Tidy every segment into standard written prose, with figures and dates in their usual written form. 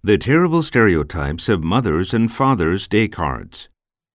The Terrible Stereotypes of Mother's and Father's Day Cards.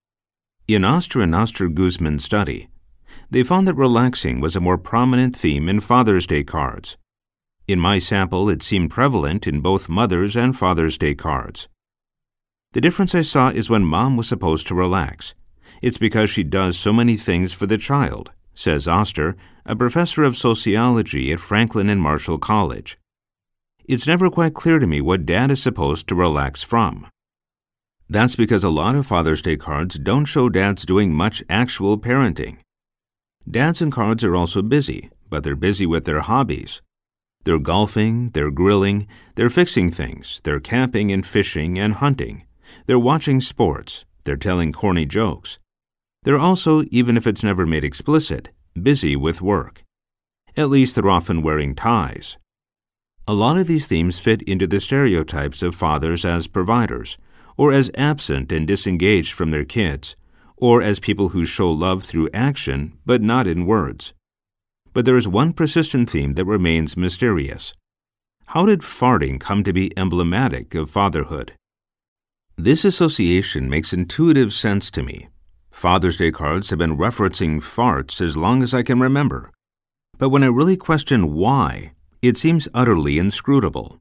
In Oster and Oster Guzman's study, they found that relaxing was a more prominent theme in Father's Day cards. In my sample, it seemed prevalent in both Mother's and Father's Day cards. The difference I saw is when Mom was supposed to relax. It's because she does so many things for the child, says Oster, a professor of sociology at Franklin and Marshall College. It's never quite clear to me what Dad is supposed to relax from. That's because a lot of Father's Day cards don't show dads doing much actual parenting. Dads in cards are also busy, but they're busy with their hobbies. They're golfing, they're grilling, they're fixing things, they're camping and fishing and hunting. They're watching sports, they're telling corny jokes. They're also, even if it's never made explicit, busy with work. At least they're often wearing ties. A lot of these themes fit into the stereotypes of fathers as providers, or as absent and disengaged from their kids, or as people who show love through action but not in words. But there is one persistent theme that remains mysterious. How did farting come to be emblematic of fatherhood? This association makes intuitive sense to me. Father's Day cards have been referencing farts as long as I can remember. But when I really question why, it seems utterly inscrutable.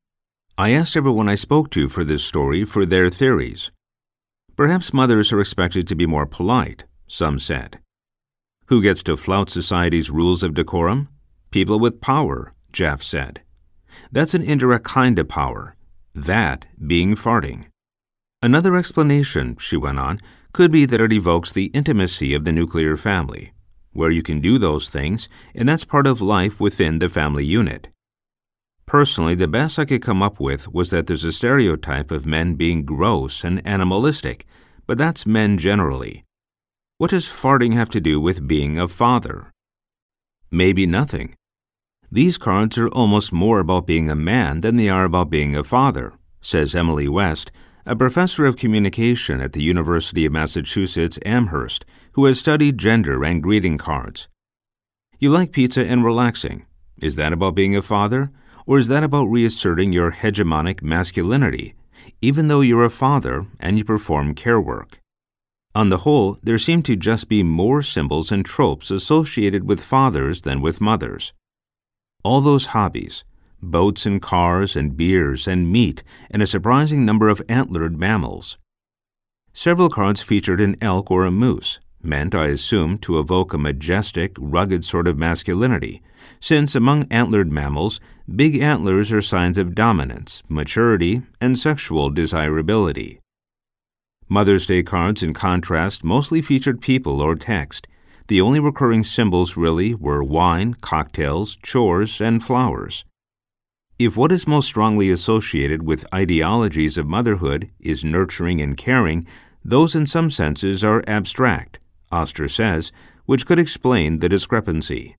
I asked everyone I spoke to for this story for their theories. Perhaps mothers are expected to be more polite, some said. Who gets to flout society's rules of decorum? People with power, Jeff said. That's an indirect kind of power, that being farting. Another explanation, she went on, could be that it evokes the intimacy of the nuclear family, where you can do those things, and that's part of life within the family unit. Personally, the best I could come up with was that there's a stereotype of men being gross and animalistic, but that's men generally. What does farting have to do with being a father? Maybe nothing. These cards are almost more about being a man than they are about being a father, says Emily West, a professor of communication at the University of Massachusetts Amherst, who has studied gender and greeting cards. You like pizza and relaxing. Is that about being a father? Or is that about reasserting your hegemonic masculinity, even though you're a father and you perform care work? On the whole, there seem to just be more symbols and tropes associated with fathers than with mothers. All those hobbies, boats and cars and beers and meat and a surprising number of antlered mammals. Several cards featured an elk or a moose, meant, I assume, to evoke a majestic, rugged sort of masculinity, since among antlered mammals, big antlers are signs of dominance, maturity, and sexual desirability. Mother's Day cards, in contrast, mostly featured people or text. The only recurring symbols really were wine, cocktails, chores, and flowers. If what is most strongly associated with ideologies of motherhood is nurturing and caring, those in some senses are abstract, Oster says, which could explain the discrepancy.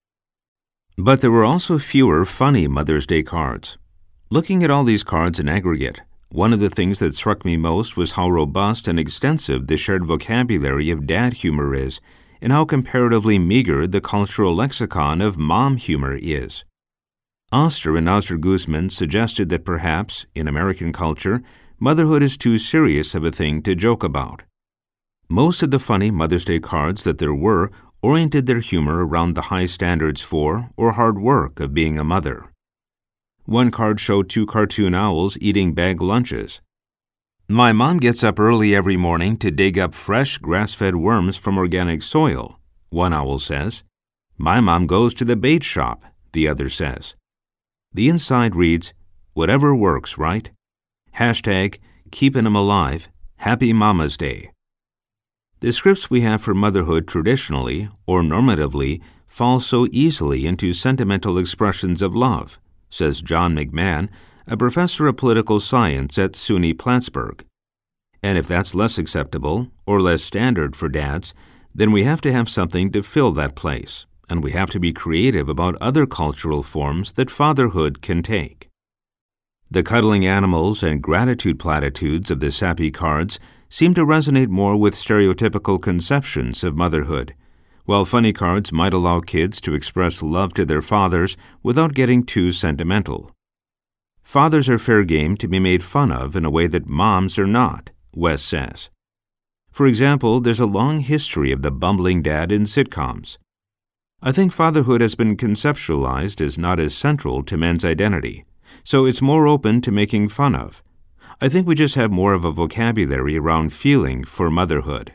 But there were also fewer funny Mother's Day cards. Looking at all these cards in aggregate, one of the things that struck me most was how robust and extensive the shared vocabulary of dad humor is, and how comparatively meager the cultural lexicon of mom humor is. Oster and Oster Guzman suggested that perhaps, in American culture, motherhood is too serious of a thing to joke about. Most of the funny Mother's Day cards that there were oriented their humor around the high standards for or hard work of being a mother. One card showed two cartoon owls eating bag lunches. My mom gets up early every morning to dig up fresh grass-fed worms from organic soil, one owl says. My mom goes to the bait shop, the other says. The inside reads, whatever works, right? Hashtag, keeping 'em alive, Happy Mama's Day. The scripts we have for motherhood traditionally, or normatively, fall so easily into sentimental expressions of love, says John McMahon, a professor of political science at SUNY Plattsburgh. And if that's less acceptable, or less standard for dads, then we have to have something to fill that place, and we have to be creative about other cultural forms that fatherhood can take. The cuddling animals and gratitude platitudes of the sappy cards seem to resonate more with stereotypical conceptions of motherhood, while funny cards might allow kids to express love to their fathers without getting too sentimental. Fathers are fair game to be made fun of in a way that moms are not, West says. For example, there's a long history of the bumbling dad in sitcoms. I think fatherhood has been conceptualized as not as central to men's identity, so it's more open to making fun of. I think we just have more of a vocabulary around feeling for motherhood.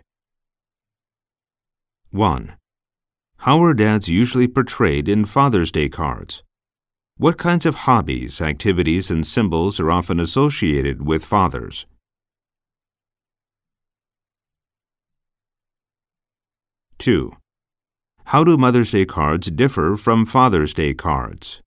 1. How are dads usually portrayed in Father's Day cards? What kinds of hobbies, activities, and symbols are often associated with fathers? 2. How do Mother's Day cards differ from Father's Day cards?